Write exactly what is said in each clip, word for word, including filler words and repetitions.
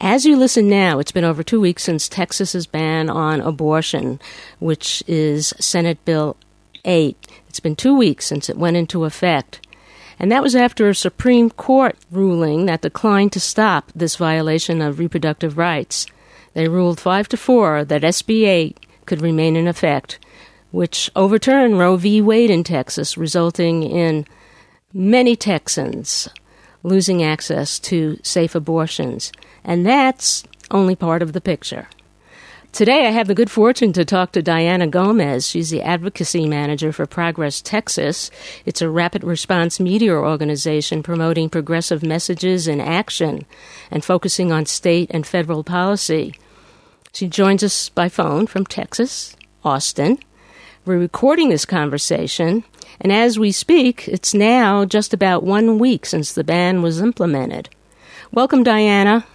As you listen now, it's been over two weeks since Texas's ban on abortion, which is Senate Bill eight. It's been two weeks since it went into effect. And that was after a Supreme Court ruling that declined to stop this violation of reproductive rights. They ruled five to four that S B eight could remain in effect, which overturned Roe v. Wade in Texas, resulting in many Texans losing access to safe abortions. And that's only part of the picture. Today I have the good fortune to talk to Diana Gomez. She's the advocacy manager for Progress Texas. It's a rapid response media organization promoting progressive messages and action and focusing on state and federal policy. She joins us by phone from Texas, Austin. We're recording this conversation, and as we speak, it's now just about one week since the ban was implemented. Welcome, Diana.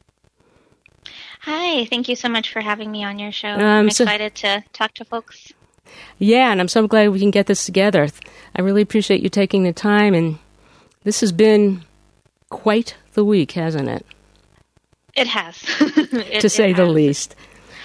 Hi, thank you so much for having me on your show. Um, I'm so, excited to talk to folks. Yeah, and I'm so glad we can get this together. I really appreciate you taking the time, and this has been quite the week, hasn't it? It has. it, to say it the has. least.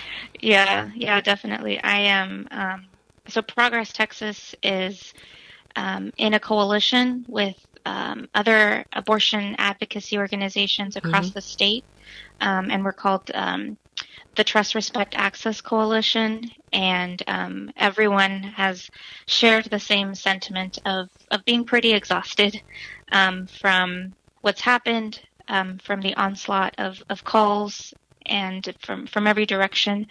Yeah, yeah, definitely. I am. Um, so Progress Texas is um, in a coalition with um, other abortion advocacy organizations across mm-hmm. the state. Um, and we're called um, the Trust, Respect, Access Coalition, and um, everyone has shared the same sentiment of, of being pretty exhausted um, from what's happened, um, from the onslaught of, of calls and from, from every direction,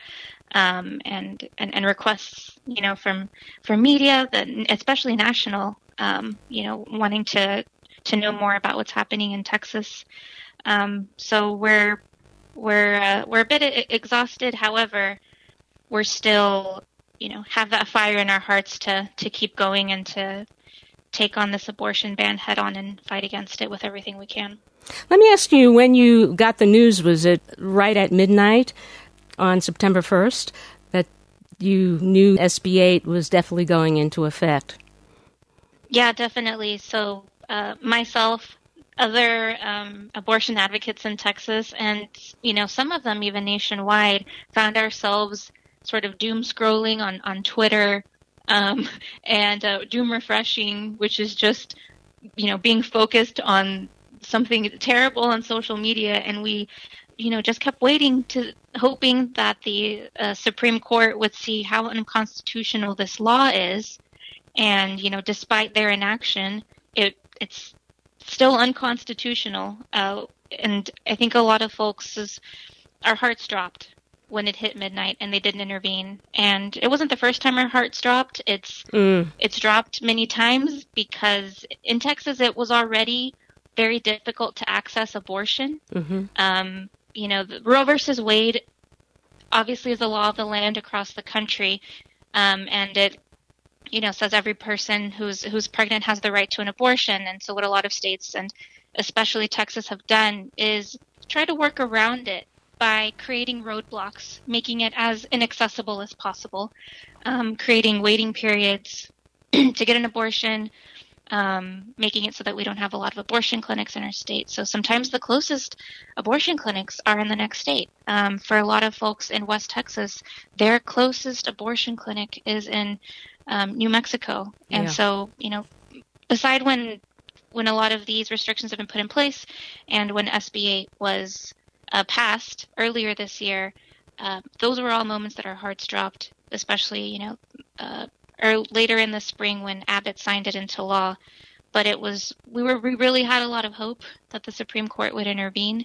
um, and, and, and requests, you know, from from media, that, especially national, um, you know, wanting to to know more about what's happening in Texas. Um, so we're We're uh, we're a bit exhausted. However, we're still, you know, have that fire in our hearts to, to keep going and to take on this abortion ban head on and fight against it with everything we can. Let me ask you, when you got the news, was it right at midnight on September first that you knew S B eight was definitely going into effect? Yeah, definitely. So uh, myself, other um, abortion advocates in Texas, and, you know, some of them even nationwide, found ourselves sort of doom scrolling on, on Twitter um, and uh, doom refreshing, which is just, you know, being focused on something terrible on social media. And we, you know, just kept waiting to, hoping that the uh, Supreme Court would see how unconstitutional this law is. And, you know, despite their inaction, it it's still unconstitutional, uh, and I think a lot of folks' our hearts dropped when it hit midnight and they didn't intervene. And it wasn't the first time our hearts dropped. It's mm. it's dropped many times because in Texas it was already very difficult to access abortion. Mm-hmm. Um, you know, the Roe versus Wade obviously is the law of the land across the country, um, and it, you know, says every person who's who's pregnant has the right to an abortion. And so what a lot of states, and especially Texas, have done is try to work around it by creating roadblocks, making it as inaccessible as possible, um, creating waiting periods to get an abortion, um, making it so that we don't have a lot of abortion clinics in our state. So sometimes the closest abortion clinics are in the next state. Um, for a lot of folks in West Texas, their closest abortion clinic is in Um, New Mexico. And yeah. so, you know, beside when when a lot of these restrictions have been put in place and when S B eight was uh, passed earlier this year, uh, those were all moments that our hearts dropped, especially, you know, uh, or later in the spring when Abbott signed it into law. But it was, we were, we really had a lot of hope that the Supreme Court would intervene.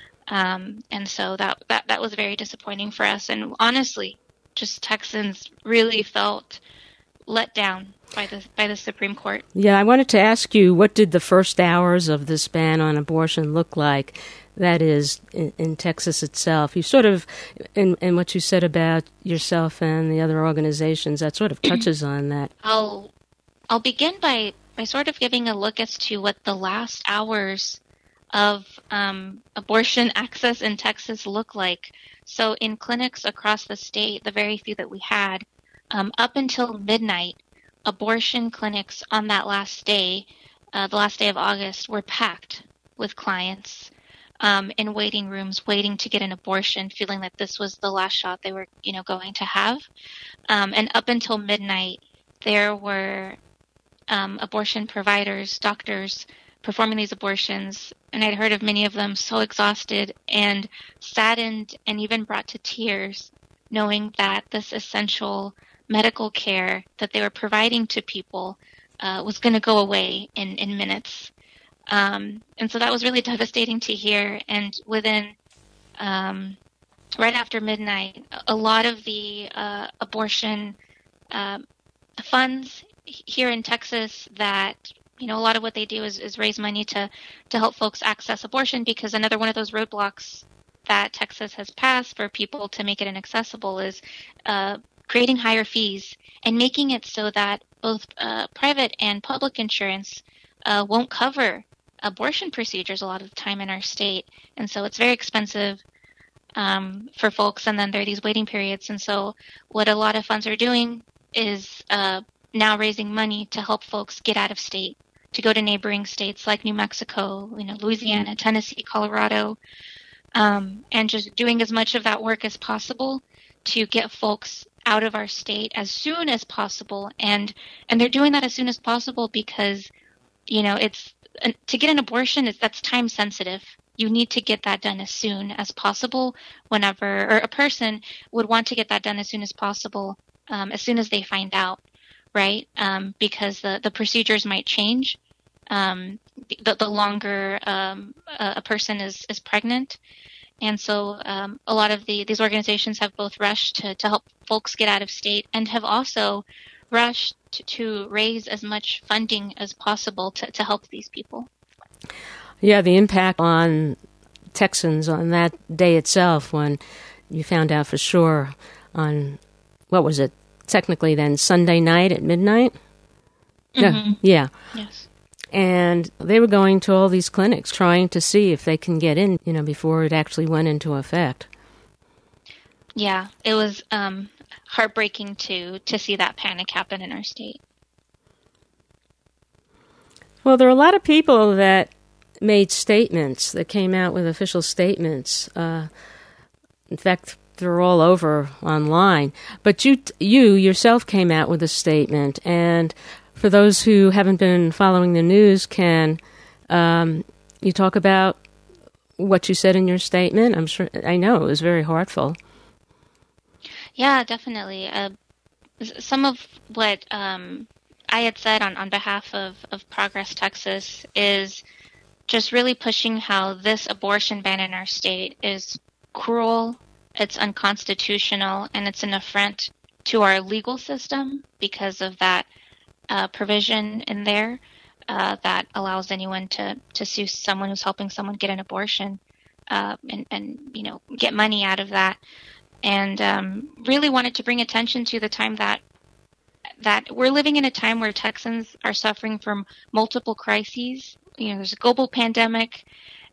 Um, and so that, that, that was very disappointing for us. And honestly, just Texans really felt let down by the by the Supreme Court. Yeah, I wanted to ask you, what did the first hours of this ban on abortion look like? That is, in, in Texas itself. You sort of, in, in what you said about yourself and the other organizations, that sort of touches on that. I'll I'll begin by, by sort of giving a look as to what the last hours of um, abortion access in Texas look like. So in clinics across the state, the very few that we had, Um, up until midnight, abortion clinics on that last day, uh, the last day of August, were packed with clients. um, in waiting rooms, waiting to get an abortion, feeling that this was the last shot they were, you know, going to have. Um, and up until midnight, there were um, abortion providers, doctors performing these abortions, and I'd heard of many of them so exhausted and saddened and even brought to tears, knowing that this essential medical care that they were providing to people uh, was going to go away in, in minutes. Um, and so that was really devastating to hear. And within, um, right after midnight, a lot of the uh, abortion uh, funds here in Texas that, you know, a lot of what they do is, is raise money to, to help folks access abortion, because another one of those roadblocks that Texas has passed for people to make it inaccessible is uh, creating higher fees and making it so that both uh, private and public insurance uh, won't cover abortion procedures a lot of the time in our state. And so it's very expensive um, for folks. And then there are these waiting periods. And so what a lot of funds are doing is uh, now raising money to help folks get out of state, to go to neighboring states like New Mexico, you know, Louisiana, Tennessee, Colorado, um, and just doing as much of that work as possible to get folks out of our state as soon as possible. And and they're doing that as soon as possible because, you know, it's to get an abortion, is that's time sensitive. You need to get that done as soon as possible whenever, or a person would want to get that done as soon as possible, um, as soon as they find out, right? Um, because the, the procedures might change um, the, the longer um, a, a person is, is pregnant. And so um, a lot of the these organizations have both rushed to, to help folks get out of state and have also rushed to, to raise as much funding as possible to, to help these people. Yeah, the impact on Texans on that day itself when you found out for sure on, what was it, technically then Sunday night at midnight? Mm-hmm. Yeah. Yeah. Yes. And they were going to all these clinics trying to see if they can get in, you know, before it actually went into effect. Yeah, it was um, heartbreaking to to see that panic happen in our state. Well, there are a lot of people that made statements, that came out with official statements. Uh, in fact, they're all over online. But you, you yourself came out with a statement, and for those who haven't been following the news, can um, you talk about what you said in your statement? I'm sure, I know it was very heartful. Yeah, definitely. Uh, some of what um, I had said on, on behalf of, of Progress Texas is just really pushing how this abortion ban in our state is cruel, it's unconstitutional, and it's an affront to our legal system because of that uh, provision in there uh, that allows anyone to, to sue someone who's helping someone get an abortion uh, and, and, you know, get money out of that. And um, really wanted to bring attention to the time that that we're living in a time where Texans are suffering from multiple crises. You know, there's a global pandemic,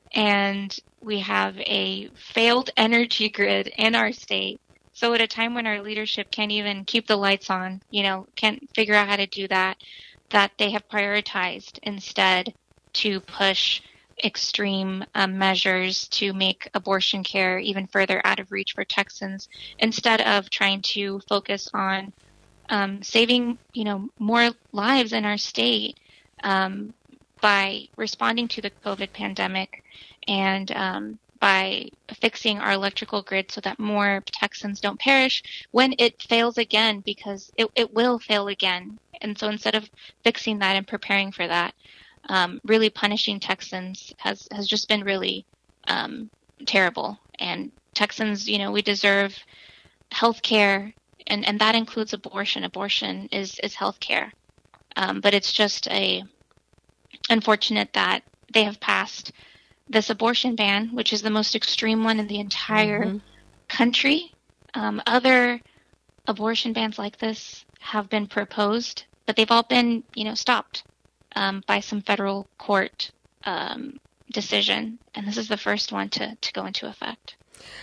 and we have a failed energy grid in our state. So at a time when our leadership can't even keep the lights on, you know, can't figure out how to do that, that they have prioritized instead to push extreme um, measures to make abortion care even further out of reach for Texans, instead of trying to focus on um, saving, you know, more lives in our state um, by responding to the COVID pandemic and um, by fixing our electrical grid so that more Texans don't perish when it fails again, because it, it will fail again. And so instead of fixing that and preparing for that, Um, really punishing Texans has, has just been really um, terrible. And Texans, you know, we deserve health care, and, and that includes abortion. Abortion is, is health care. Um, but it's just a unfortunate that they have passed this abortion ban, which is the most extreme one in the entire mm-hmm. country. Um, other abortion bans like this have been proposed, but they've all been, you know, stopped. Um, by some federal court um, decision. And this is the first one to, to go into effect.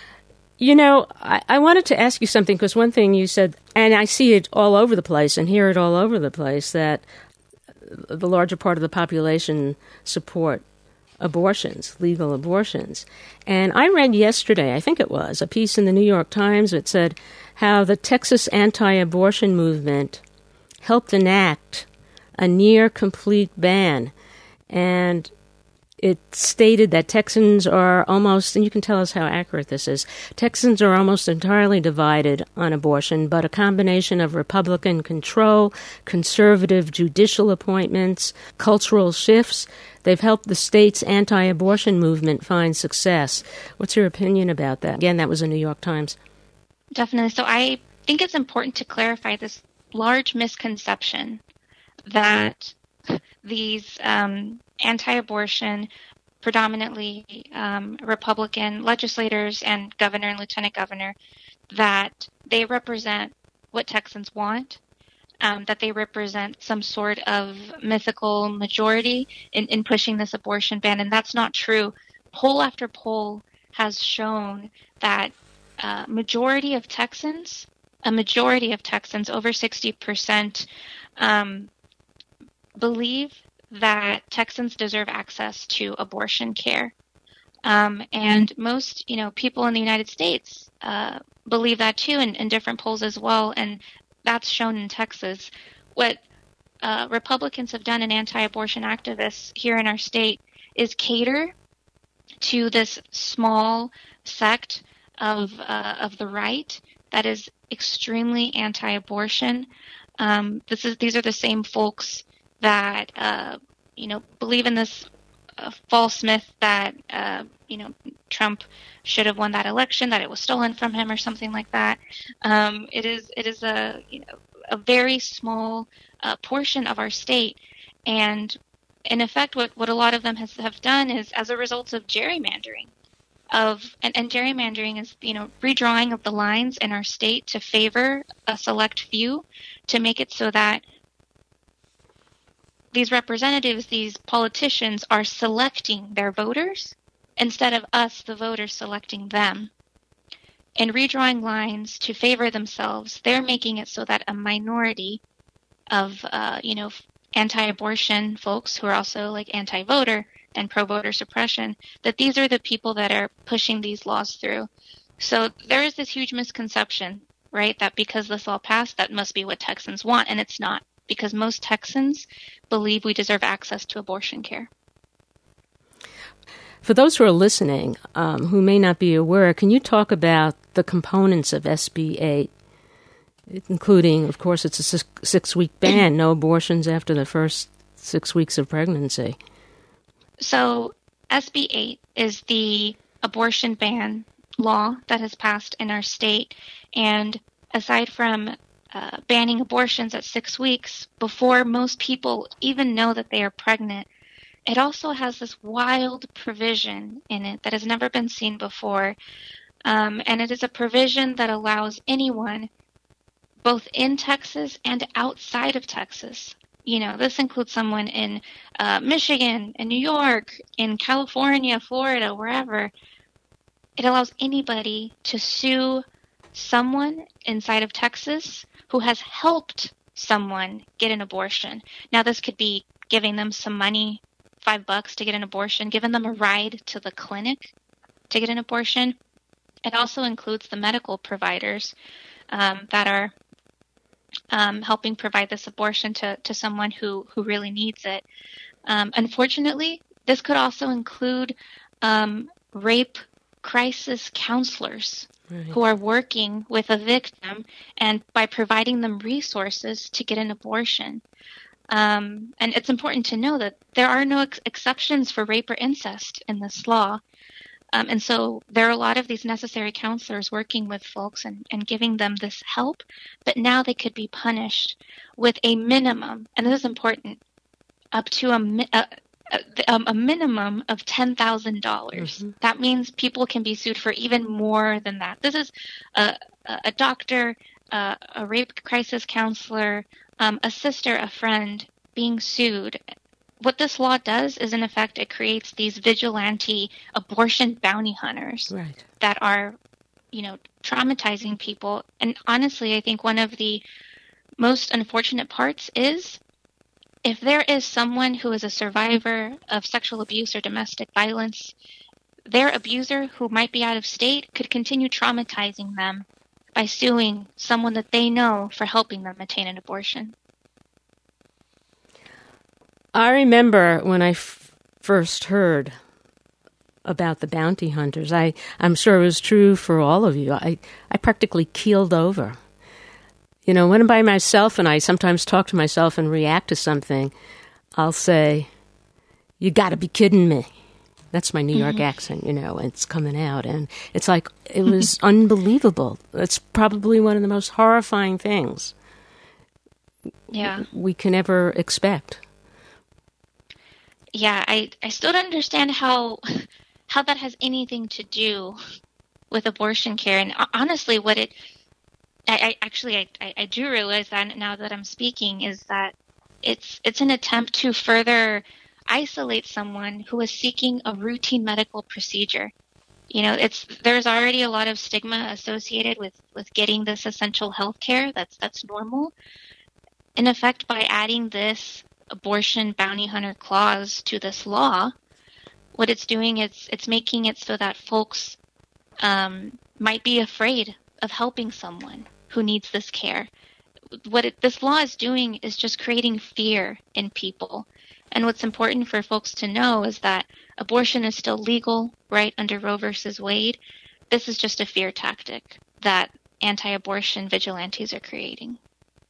You know, I, I wanted to ask you something, because one thing you said, and I see it all over the place and hear it all over the place, that the larger part of the population support abortions, legal abortions. And I read yesterday, I think it was, a piece in the New York Times that said how the Texas anti-abortion movement helped enact a near-complete ban. And it stated that Texans are almost, and you can tell us how accurate this is, Texans are almost entirely divided on abortion, but a combination of Republican control, conservative judicial appointments, cultural shifts, they've helped the state's anti-abortion movement find success. What's your opinion about that? Again, that was a New York Times. Definitely. So I think it's important to clarify this large misconception that these um, anti-abortion, predominantly um, Republican legislators and governor and lieutenant governor, that they represent what Texans want, um, that they represent some sort of mythical majority in, in pushing this abortion ban, and that's not true. Poll after poll has shown that uh, majority of Texans, a majority of Texans, over sixty percent, um, believe that Texans deserve access to abortion care. Um, and most, you know, people in the United States uh, believe that too, in, in different polls as well, and that's shown in Texas. What uh, Republicans have done and anti-abortion activists here in our state is cater to this small sect of uh, of the right that is extremely anti-abortion. Um, this is these are the same folks that, uh, you know, believe in this uh, false myth that, uh, you know, Trump should have won that election, that it was stolen from him or something like that. Um, it is it is a, you know, a very small uh, portion of our state. And in effect, what, what a lot of them has, have done is as a result of gerrymandering. Of and, and gerrymandering is, you know, redrawing of the lines in our state to favor a select few, to make it so that these representatives, these politicians, are selecting their voters instead of us, the voters, selecting them. And redrawing lines to favor themselves, they're making it so that a minority of, uh, you know, anti-abortion folks who are also like anti-voter and pro-voter suppression, that these are the people that are pushing these laws through. So there is this huge misconception, right, that because this law passed, that must be what Texans want, and it's not. Because most Texans believe we deserve access to abortion care. For those who are listening, um, who may not be aware, can you talk about the components of S B eight, including, of course, it's a six, six-week ban, no abortions after the first six weeks of pregnancy? So S B eight is the abortion ban law that has passed in our state, and aside from Uh, banning abortions at six weeks before most people even know that they are pregnant, it also has this wild provision in it that has never been seen before. Um, and it is a provision that allows anyone, both in Texas and outside of Texas. You know, this includes someone in uh, Michigan, in New York, in California, Florida, wherever. It allows anybody to sue someone inside of Texas who has helped someone get an abortion. Now, this could be giving them some money, five bucks to get an abortion, giving them a ride to the clinic to get an abortion. It also includes the medical providers um, that are um, helping provide this abortion to, to someone who, who really needs it. Um, unfortunately, this could also include um, rape crisis counselors. Right. Who are working with a victim and by providing them resources to get an abortion. Um, and it's important to know that there are no ex- exceptions for rape or incest in this law. Um, and so there are a lot of these necessary counselors working with folks and, and giving them this help, but now they could be punished with a minimum, and this is important, up to a, a A, a minimum of ten thousand dollars. Mm-hmm. That means people can be sued for even more than that. This is a, a doctor, uh, a rape crisis counselor, um, a sister, a friend being sued. What this law does is, in effect, it creates these vigilante abortion bounty hunters right. that are, you know, traumatizing people. And honestly, I think one of the most unfortunate parts is if there is someone who is a survivor of sexual abuse or domestic violence, their abuser, who might be out of state, could continue traumatizing them by suing someone that they know for helping them attain an abortion. I remember when I f- first heard about the bounty hunters. I, I'm sure it was true for all of you. I, I practically keeled over. You know, when I'm by myself and I sometimes talk to myself and react to something, I'll say, "You got to be kidding me." That's my New York mm-hmm. accent, you know, it's coming out. And it's like, it was unbelievable. It's probably one of the most horrifying things yeah. we can ever expect. Yeah, I, I still don't understand how how that has anything to do with abortion care. And honestly, what it, I, I actually, I, I do realize that now that I'm speaking, is that it's it's an attempt to further isolate someone who is seeking a routine medical procedure. You know, it's there's already a lot of stigma associated with, with getting this essential health care. That's that's normal. In effect, by adding this abortion bounty hunter clause to this law, what it's doing is it's making it so that folks um, might be afraid of helping someone who needs this care. What it, this law is doing is just creating fear in people. And what's important for folks to know is that abortion is still legal, right, under Roe versus Wade. This is just a fear tactic that anti-abortion vigilantes are creating.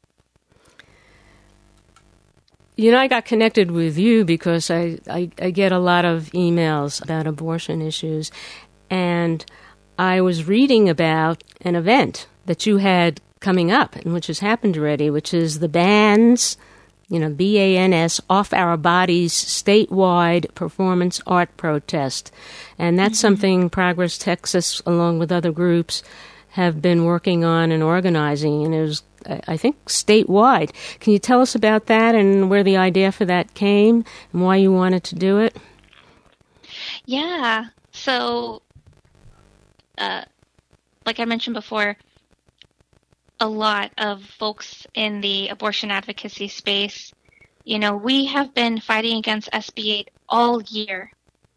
You know, I got connected with you because I, I, I get a lot of emails about abortion issues. And I was reading about an event that you had coming up, and which has happened already, which is the BANS, you know, B A N S, Off Our Bodies statewide performance art protest. And that's mm-hmm. something Progress Texas, along with other groups, have been working on and organizing. And it was, I think, statewide. Can you tell us about that and where the idea for that came and why you wanted to do it? Yeah. So, uh, like I mentioned before, a lot of folks in the abortion advocacy space, you know, we have been fighting against S B eight all year.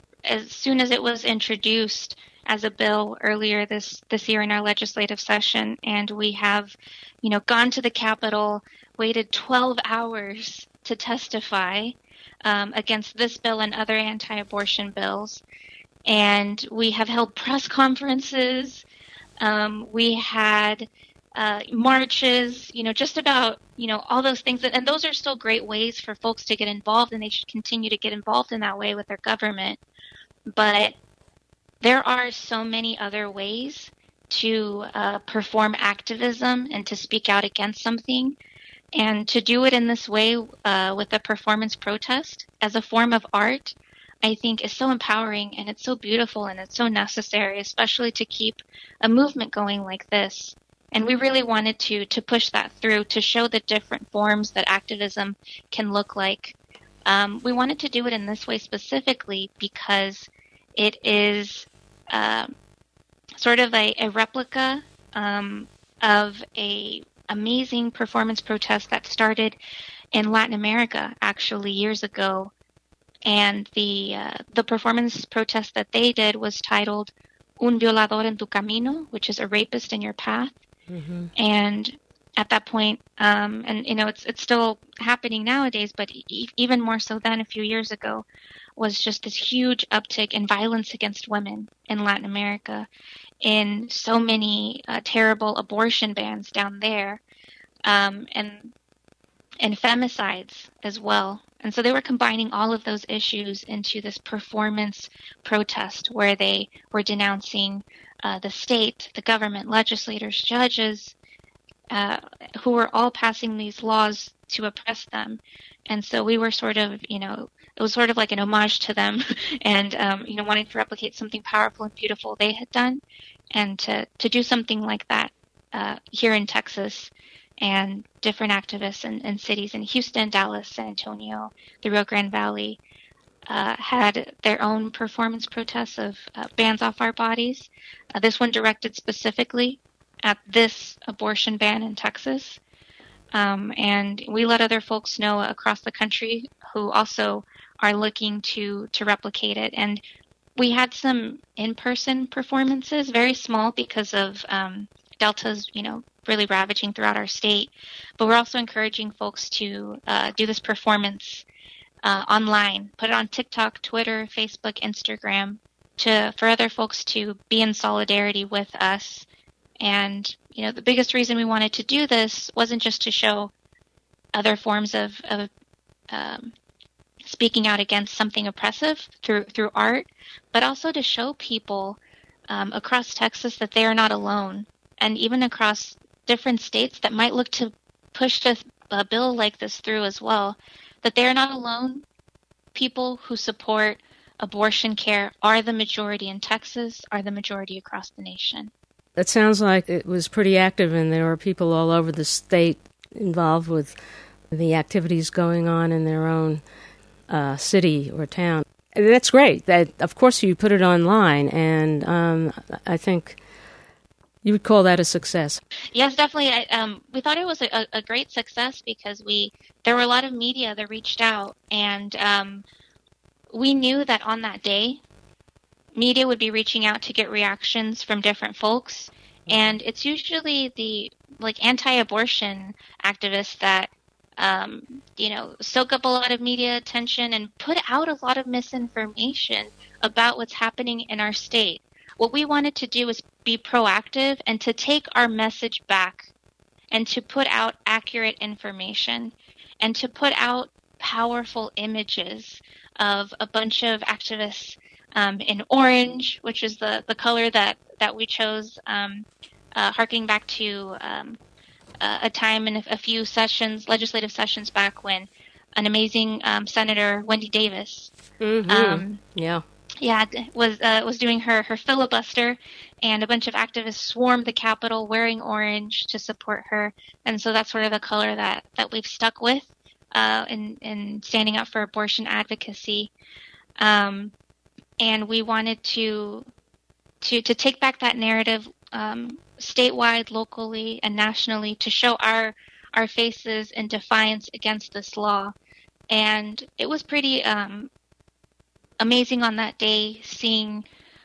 As soon as it was introduced as a bill earlier this, this year in our legislative session, and we have, you know, gone to the Capitol, waited twelve hours to testify um, against this bill and other anti-abortion bills. And we have held press conferences. Um, we had uh, marches, you know, just about, you know, all those things. And those are still great ways for folks to get involved, and they should continue to get involved in that way with their government. But there are so many other ways to uh, perform activism and to speak out against something. And to do it in this way uh, with a performance protest as a form of art, I think is so empowering, and it's so beautiful, and it's so necessary, especially to keep a movement going like this. And we really wanted to to push that through, to show the different forms that activism can look like. Um, we wanted to do it in this way specifically because it is uh, sort of a, a replica um, of a amazing performance protest that started in Latin America, actually, years ago. And the uh, the performance protest that they did was titled Un Violador en Tu Camino, which is a rapist in your path. Mm-hmm. And at that point, um, and you know, it's it's still happening nowadays, but e- even more so than a few years ago, was just this huge uptick in violence against women in Latin America, in so many uh, terrible abortion bans down there, um, and and femicides as well. And so they were combining all of those issues into this performance protest where they were denouncing uh, the state, the government, legislators, judges, uh, who were all passing these laws to oppress them. And so we were sort of, you know, it was sort of like an homage to them and, um, you know, wanting to replicate something powerful and beautiful they had done, and to, to do something like that uh, here in Texas. And different activists in, in cities in Houston, Dallas, San Antonio, the Rio Grande Valley uh, had their own performance protests of uh, bans off our bodies. Uh, this one directed specifically at this abortion ban in Texas. Um, and we let other folks know across the country who also are looking to, to replicate it. And we had some in-person performances, very small because of um, Delta's, you know, really ravaging throughout our state. But we're also encouraging folks to uh, do this performance uh, online, put it on TikTok, Twitter, Facebook, Instagram, to for other folks to be in solidarity with us. And, you know, the biggest reason we wanted to do this wasn't just to show other forms of, of um, speaking out against something oppressive through through art, but also to show people um, across Texas that they are not alone, and even across different states that might look to push a, a bill like this through as well, that they are not alone. People who support abortion care are the majority in Texas, are the majority across the nation. That sounds like it was pretty active, and there were people all over the state involved with the activities going on in their own uh, city or town. And that's great. That, of course, you put it online, and um, I think you would call that a success. Yes, definitely. I, um, we thought it was a, a great success because we there were a lot of media that reached out, and um, we knew that on that day, media would be reaching out to get reactions from different folks, and it's usually the like anti-abortion activists that um, you know soak up a lot of media attention and put out a lot of misinformation about what's happening in our state. What we wanted to do is be proactive and to take our message back and to put out accurate information and to put out powerful images of a bunch of activists um, in orange, which is the, the color that, that we chose, um, uh, harking back to um, uh, a time in a, a few sessions, legislative sessions back when an amazing um, Senator, Wendy Davis, mm-hmm. um, yeah. Yeah, was uh, was doing her, her filibuster, and a bunch of activists swarmed the Capitol wearing orange to support her. And so that's sort of the color that, that we've stuck with uh, in, in standing up for abortion advocacy. Um, and we wanted to to to take back that narrative um, statewide, locally, and nationally to show our our faces in defiance against this law. And it was pretty um, amazing on that day seeing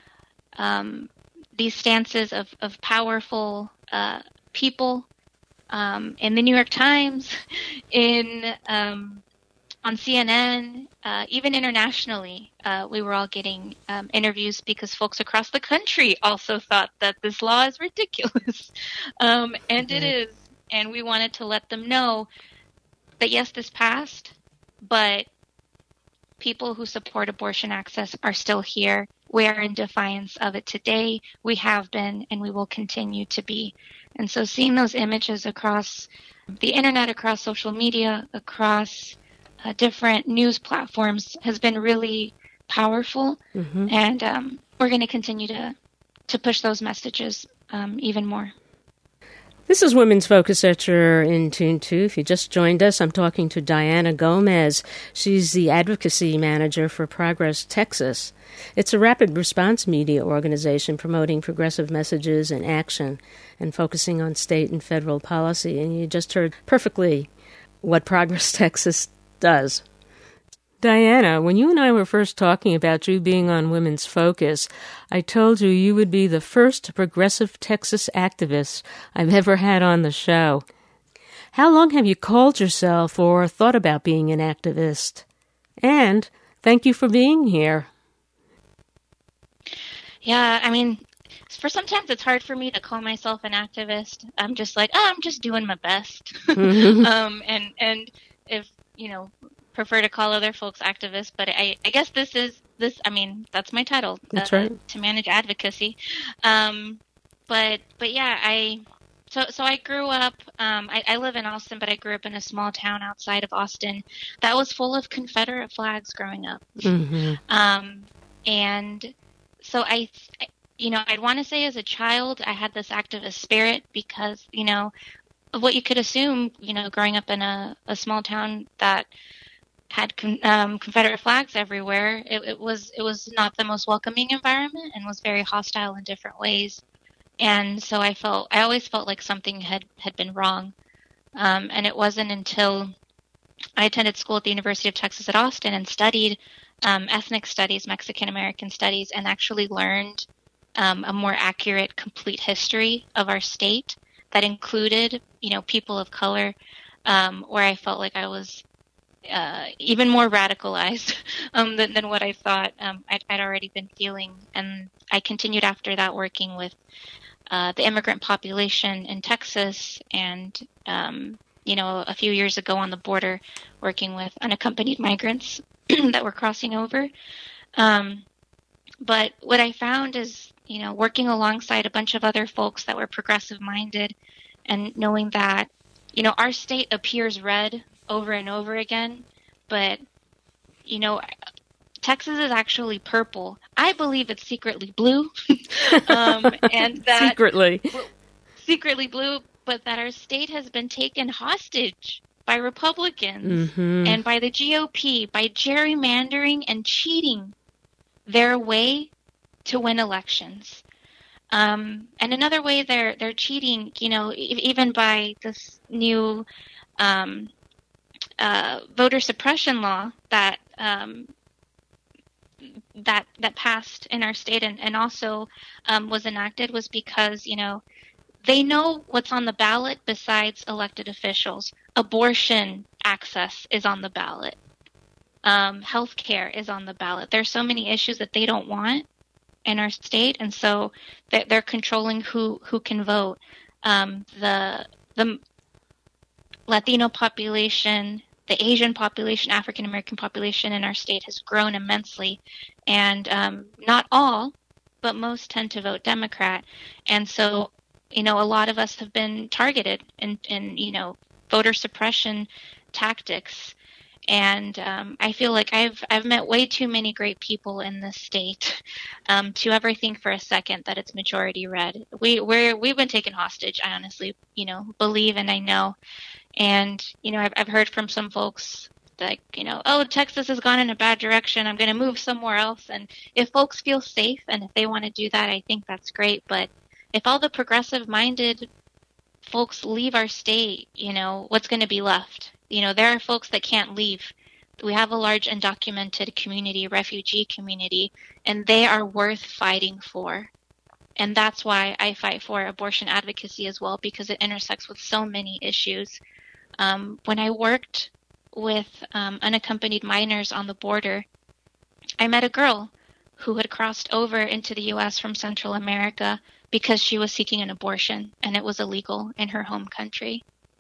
um, these stances of, of powerful uh, people um, in the New York Times, in um, on C N N, uh, even internationally. Uh, we were all getting um, interviews because folks across the country also thought that this law is ridiculous. um, and mm-hmm. it is. And we wanted to let them know that, yes, this passed, but people who support abortion access are still here. We are in defiance of it today. We have been, and we will continue to be. And so seeing those images across the internet, across social media, across uh, different news platforms has been really powerful. Mm-hmm. And um, we're going to continue to, to push those messages um, even more. This is Women's Focus that you're in tune to. If you just joined us, I'm talking to Diana Gomez. She's the advocacy manager for Progress Texas. It's a rapid response media organization promoting progressive messages and action and focusing on state and federal policy. And you just heard perfectly what Progress Texas does. Diana, when you and I were first talking about you being on Women's Focus, I told you you would be the first progressive Texas activist I've ever had on the show. How long have you called yourself or thought about being an activist? And thank you for being here. Yeah, I mean, for sometimes it's hard for me to call myself an activist. I'm just like, oh, I'm just doing my best. Mm-hmm. um, and, and if, you know, prefer to call other folks activists, but I, I guess this is this. I mean, that's my title. That's uh, right. To manage advocacy. Um, but but yeah, I so so I grew up. Um, I, I live in Austin, but I grew up in a small town outside of Austin that was full of Confederate flags growing up. Mm-hmm. Um, and so I, I you know, I'd want to say as a child I had this activist spirit because you know of what you could assume. You know, growing up in a, a small town that had um, Confederate flags everywhere. It, it was it was not the most welcoming environment and was very hostile in different ways. And so I felt I always felt like something had, had been wrong. Um, and it wasn't until I attended school at the University of Texas at Austin and studied um, ethnic studies, Mexican American studies, and actually learned um, a more accurate, complete history of our state that included, you know, people of color, um, where I felt like I was uh, even more radicalized um, than, than what I thought um, I'd, I'd already been feeling. And I continued after that working with uh, the immigrant population in Texas and, um, you know, a few years ago on the border working with unaccompanied migrants that were crossing over. Um, but what I found is, you know, working alongside a bunch of other folks that were progressive minded and knowing that, you know, our state appears red over and over again, but, you know, Texas is actually purple. I believe it's secretly blue. um, and that secretly. Secretly blue, but that our state has been taken hostage by Republicans mm-hmm. and by the G O P, by gerrymandering and cheating their way to win elections. Um, and another way they're they're cheating, you know, e- even by this new um, uh, voter suppression law that um, that that passed in our state and, and also um, was enacted was because, you know, they know what's on the ballot besides elected officials. Abortion access is on the ballot. Um, healthcare is on the ballot. There's so many issues that they don't want in our state, and so they're, they're controlling who, who can vote. Um, the the Latino population, the Asian population, African American population in our state has grown immensely, and um, not all, but most tend to vote Democrat, and so, you know, a lot of us have been targeted in, in you know, voter suppression tactics. And um, I feel like I've I've met way too many great people in this state um, to ever think for a second that it's majority red. We we're we've been taken hostage. I honestly, you know, believe and I know. And you know, I've I've heard from some folks that, you know, oh, Texas has gone in a bad direction. I'm going to move somewhere else. And if folks feel safe and if they want to do that, I think that's great. But if all the progressive-minded folks leave our state, you know, what's going to be left? You know, there are folks that can't leave. We have a large undocumented community, refugee community, and they are worth fighting for. And that's why I fight for abortion advocacy as well, because it intersects with so many issues. Um, when I worked with um, unaccompanied minors on the border, I met a girl who had crossed over into the U S from Central America because she was seeking an abortion, and it was illegal in her home country.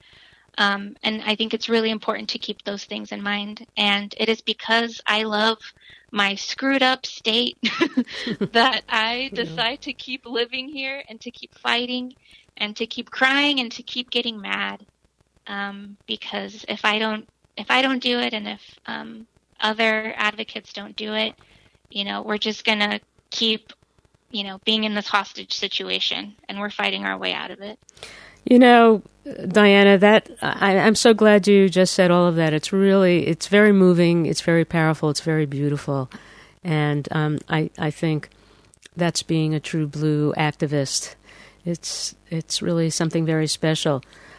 Um, and I think it's really important to keep those things in mind. And it is because I love my screwed up state that I decide to keep living here and to keep fighting and to keep crying and to keep getting mad. Um, because if I don't, if I don't do it, and if um, other advocates don't do it, you know, we're just gonna keep, you know, being in this hostage situation, and we're fighting our way out of it. You know, Diana, that I, I'm so glad you just said all of that. It's really, it's very moving, it's very powerful, it's very beautiful. And um, I, I think that's being a true blue activist. It's, it's really something very special.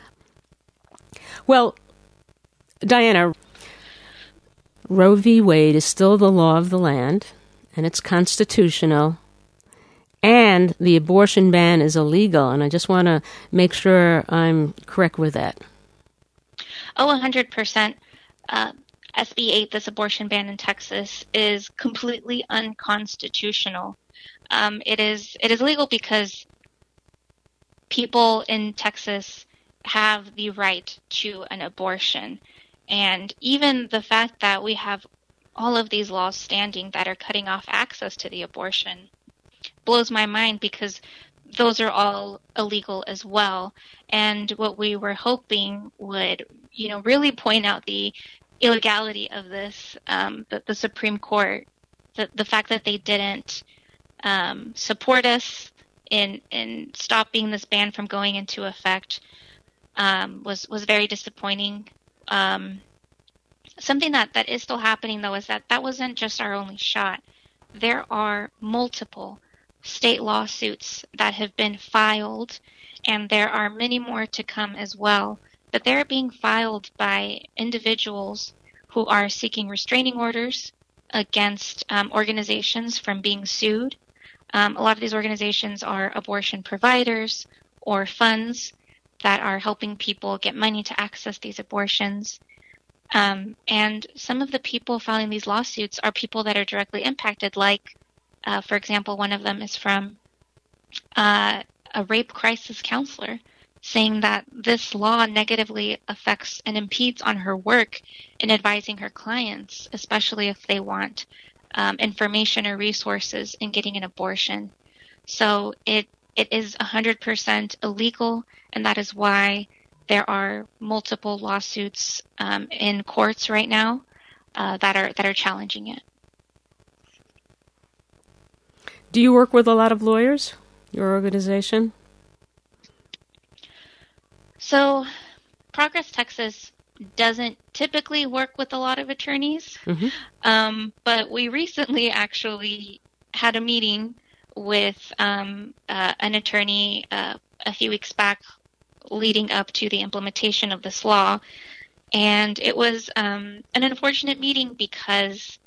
Well, Diana, Roe v. Wade is still the law of the land, and it's constitutional. And the abortion ban is illegal, and I just want to make sure I'm correct with that. Oh, one hundred percent. Uh, S B eight, this abortion ban in Texas, is completely unconstitutional. Um, it is it is legal because people in Texas have the right to an abortion. And even the fact that we have all of these laws standing that are cutting off access to the abortion blows my mind, because those are all illegal as well. And what we were hoping would, you know, really point out the illegality of this, um, the, the Supreme Court, the, the fact that they didn't um, support us in in stopping this ban from going into effect um, was was very disappointing. Um, something that, that is still happening, though, is that that wasn't just our only shot. There are multiple state lawsuits that have been filed, and there are many more to come as well but they're being filed by individuals who are seeking restraining orders against um, organizations from being sued. Um, a lot of these organizations are abortion providers or funds that are helping people get money to access these abortions. Um, and some of the people filing these lawsuits are people that are directly impacted, like, uh, for example, one of them is from uh, a rape crisis counselor, saying that this law negatively affects and impedes on her work in advising her clients, especially if they want um, information or resources in getting an abortion. So it it is one hundred percent illegal, and that is why there are multiple lawsuits um, in courts right now uh, that are that are challenging it. Do you work with a lot of lawyers, your organization? So, Progress Texas doesn't typically work with a lot of attorneys, mm-hmm. um, but we recently actually had a meeting with um, uh, an attorney uh, a few weeks back leading up to the implementation of this law. And it was um, an unfortunate meeting because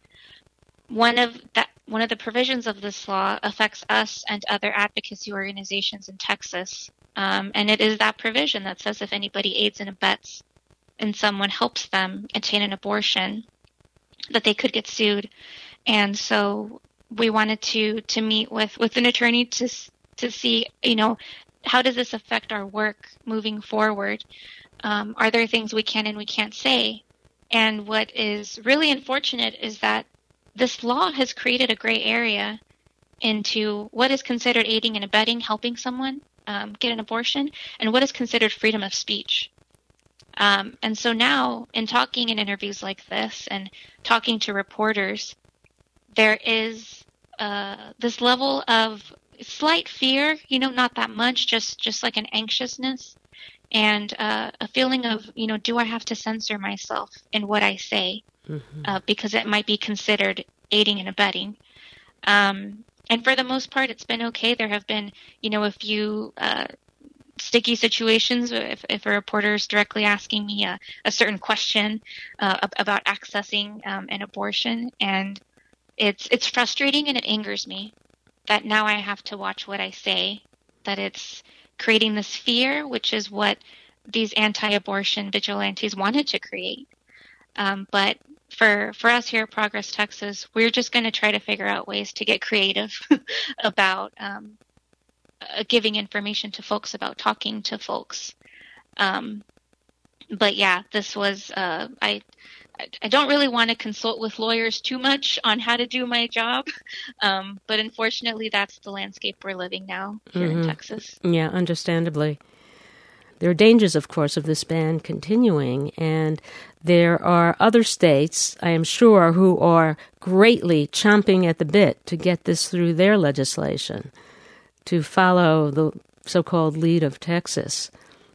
one of that one of the provisions of this law affects us and other advocacy organizations in Texas. Um, and it is that provision that says if anybody aids and abets and someone helps them attain an abortion, that they could get sued. And so we wanted to to meet with, with an attorney to to see, you know, how does this affect our work moving forward? Um, are there things we can and we can't say? And what is really unfortunate is that this law has created a gray area into what is considered aiding and abetting, helping someone um, get an abortion, and what is considered freedom of speech. Um, and so now, in talking in interviews like this and talking to reporters, there is uh, this level of slight fear, you know, not that much, just, just like an anxiousness and uh, a feeling of, you know, do I have to censor myself in what I say mm-hmm. uh, because it might be considered aiding and abetting. Um, and for the most part, it's been okay. There have been, you know, a few uh, sticky situations if, if a reporter is directly asking me a, a certain question uh, about accessing um, an abortion. And it's it's frustrating and it angers me that now I have to watch what I say, that it's creating this fear, which is what these anti-abortion vigilantes wanted to create. Um, but for for us here at Progress Texas, we're just going to try to figure out ways to get creative about um, uh, giving information to folks, about talking to folks. Um, but yeah, this was, uh, I I don't really want to consult with lawyers too much on how to do my job, um, but unfortunately that's the landscape we're living now here mm-hmm. in Texas. Yeah, understandably. There are dangers, of course, of this ban continuing, and there are other states, I am sure, who are greatly chomping at the bit to get this through their legislation, to follow the so-called lead of Texas.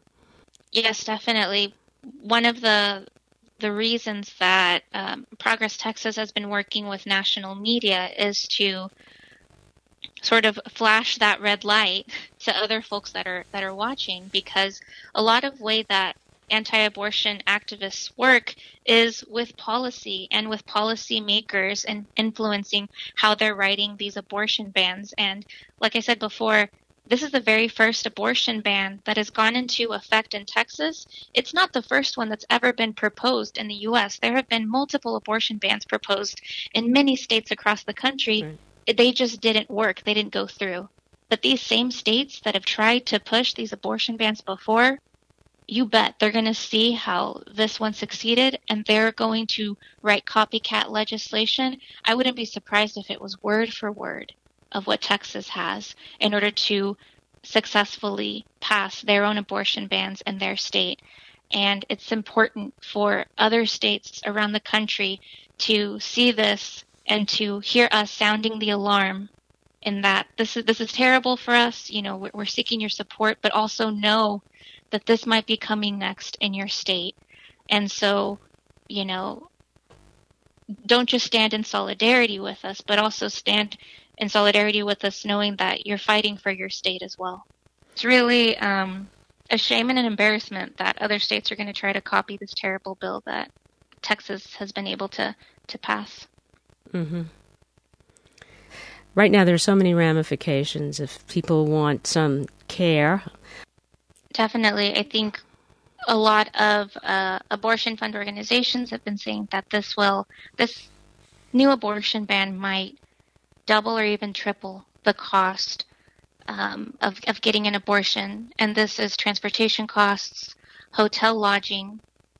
Yes, definitely. One of the the reasons that um, Progress Texas has been working with national media is to sort of flash that red light to other folks that are that are watching, because a lot of way that anti-abortion activists work is with policy and with policy makers and influencing how they're writing these abortion bans. And like I said before, this is the very first abortion ban that has gone into effect in Texas. It's not the first one that's ever been proposed in the U S. There have been multiple abortion bans proposed in many states across the country. Right. They just didn't work. They didn't go through. But these same states that have tried to push these abortion bans before, you bet they're going to see how this one succeeded, and they're going to write copycat legislation. I wouldn't be surprised if it was word for word of what Texas has in order to successfully pass their own abortion bans in their state. And it's important for other states around the country to see this and to hear us sounding the alarm in that this is this is terrible for us. You know, we're, we're seeking your support, but also know that this might be coming next in your state. And so, you know, don't just stand in solidarity with us, but also stand in solidarity with us knowing that you're fighting for your state as well. It's really, um, a shame and an embarrassment that other states are going to try to copy this terrible bill that Texas has been able to, to pass. Mm-hmm. Right now, there are so many ramifications. If people want some care. Definitely. I think a lot of uh, abortion fund organizations have been saying that this will, this new abortion ban might double or even triple the cost um, of, of getting an abortion. And this is transportation costs, hotel lodging,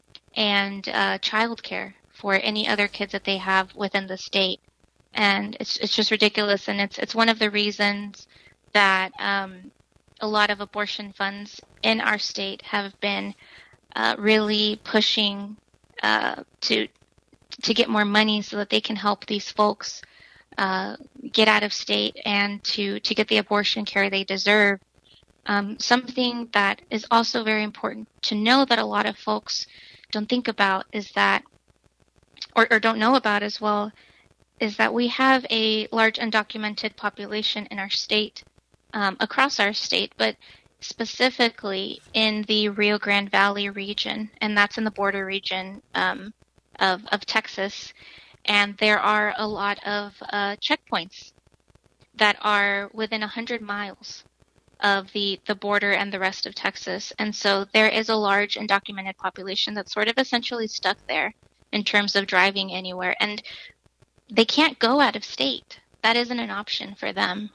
and uh, childcare for any other kids that they have within the state. And it's it's just ridiculous. And it's it's one of the reasons that um, a lot of abortion funds in our state have been uh, really pushing uh, to to get more money so that they can help these folks uh, get out of state and to, to get the abortion care they deserve. Um, something that is also very important to know that a lot of folks don't think about is that, or, or don't know about as well, is that we have a large undocumented population in our state, um, across our state, but specifically in the Rio Grande Valley region, and that's in the border region um, of, of Texas. And there are a lot of uh, checkpoints that are within one hundred miles of the, the border and the rest of Texas. And so there is a large undocumented population that's sort of essentially stuck there in terms of driving anywhere. And they can't go out of state. That isn't an option for them.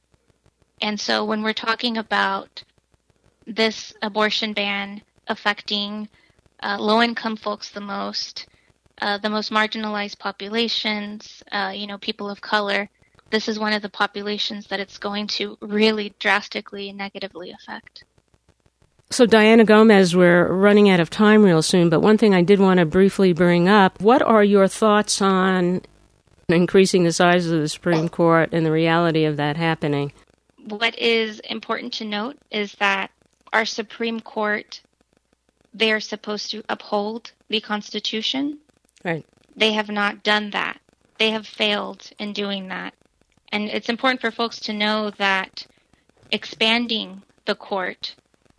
And so when we're talking about this abortion ban affecting uh, low-income folks the most, uh, the most marginalized populations, uh, you know, people of color, this is one of the populations that it's going to really drastically negatively affect. So, Diana Gomez, we're running out of time real soon, but one thing I did want to briefly bring up, what are your thoughts on increasing the size of the Supreme Court and the reality of that happening? What is important to note is that our Supreme Court, they're supposed to uphold the Constitution. Right. They have not done that. They have failed in doing that. And it's important for folks to know that expanding the court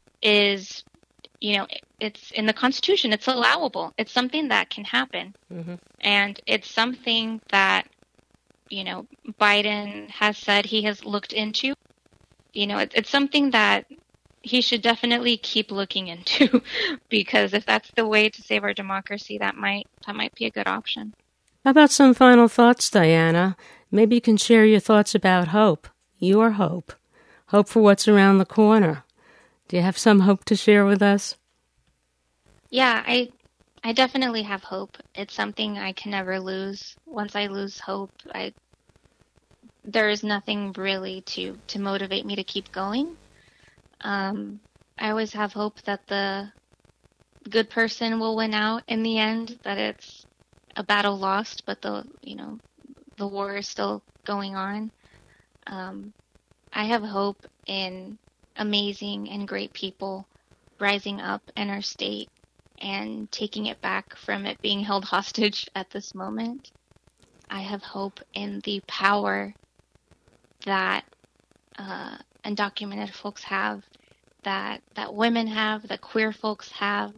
is, you know, it's in the Constitution. It's allowable. It's something that can happen. Mm-hmm. And it's something that, you know, Biden has said he has looked into. You know, it, it's something that he should definitely keep looking into, because if that's the way to save our democracy, that might that might be a good option. How about some final thoughts, Diana? Maybe you can share your thoughts about hope, your hope, hope for what's around the corner. Do you have some hope to share with us? Yeah, I I definitely have hope. It's something I can never lose. Once I lose hope, I there is nothing really to, to motivate me to keep going. Um, I always have hope that the good person will win out in the end, that it's a battle lost, but the, you know, the war is still going on. Um, I have hope in amazing and great people rising up in our state and taking it back from it being held hostage at this moment. I have hope in the power that uh, undocumented folks have, that that women have, that queer folks have,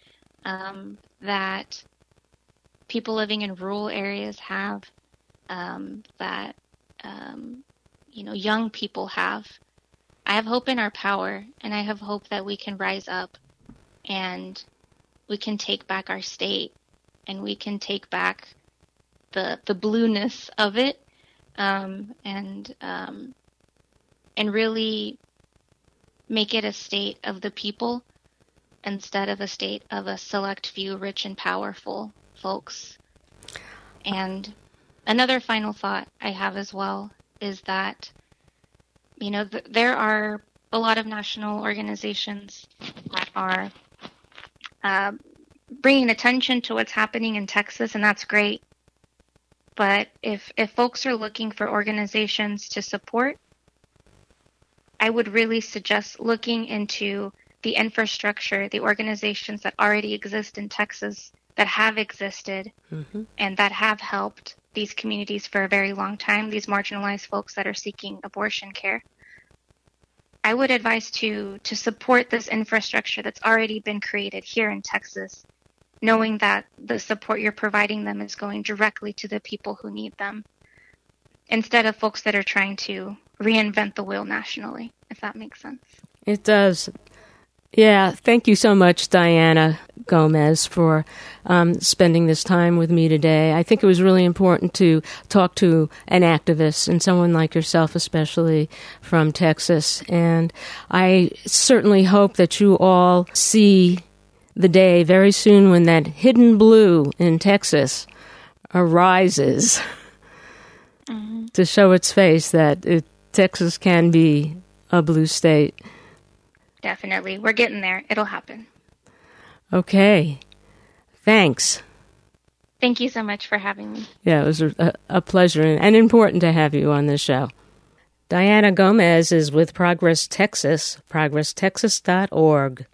um, that people living in rural areas have, um, that um, you know, young people have. I have hope in our power, and I have hope that we can rise up and we can take back our state, and we can take back the the blueness of it, um, and um, and really make it a state of the people instead of a state of a select few rich and powerful folks. And another final thought I have as well is that, you know, th- there are a lot of national organizations that are uh, bringing attention to what's happening in Texas, and that's great. But if if folks are looking for organizations to support, I would really suggest looking into the infrastructure, the organizations that already exist in Texas, that have existed, mm-hmm. and that have helped these communities for a very long time, these marginalized folks that are seeking abortion care. I would advise to to support this infrastructure that's already been created here in Texas, knowing that the support you're providing them is going directly to the people who need them, instead of folks that are trying to reinvent the wheel nationally, if that makes sense. It does. Yeah, thank you so much, Diana Gomez, for um, spending this time with me today. I think it was really important to talk to an activist, and someone like yourself, especially from Texas. And I certainly hope that you all see the day very soon when that hidden blue in Texas arises mm-hmm. to show its face that it, Texas can be a blue state. Definitely. We're getting there. It'll happen. Okay. Thanks. Thank you so much for having me. Yeah, it was a, a pleasure and important to have you on this show. Diana Gomez is with Progress Texas, progress texas dot org.